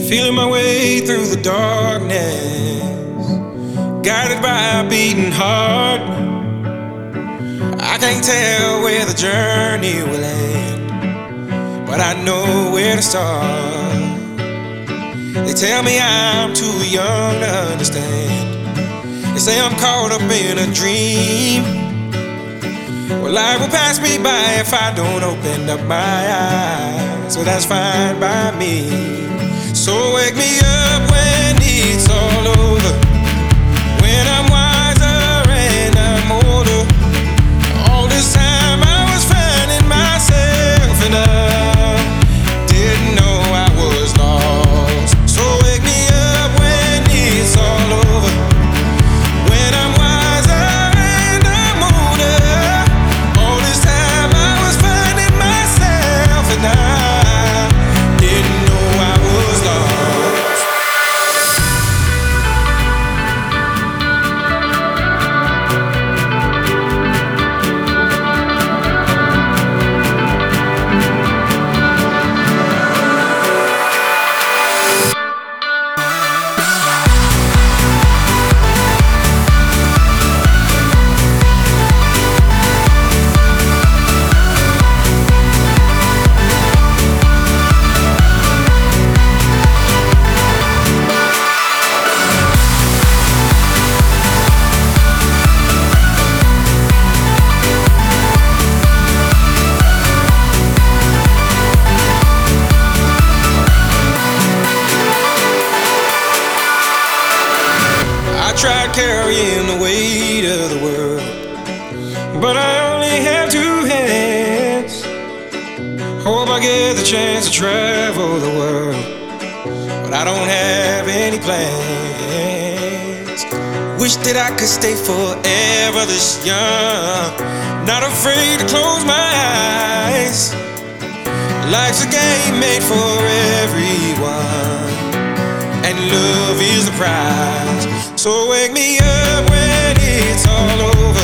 Feeling my way through the darkness, guided by a beating heart. I can't tell where the journey will end, but I know where to start. They tell me I'm too young to understand. They say I'm caught up in a dream. Well, life will pass me by if I don't open up my eyes. So that's fine by me. So wake me up when it's all over, when I'm wiser and I'm older. All this time I was finding myself and I didn't know I was lost. So wake me up when it's all over, when I'm wiser and I'm older. All this time I was finding myself and I didn't know I was lost. I tried carrying the weight of the world, but I only have two hands. Hope I get the chance to travel the world, but I don't have any plans. Wish that I could stay forever this young, not afraid to close my eyes. Life's a game made for everyone, and love is the prize. So wake me up when it's all over,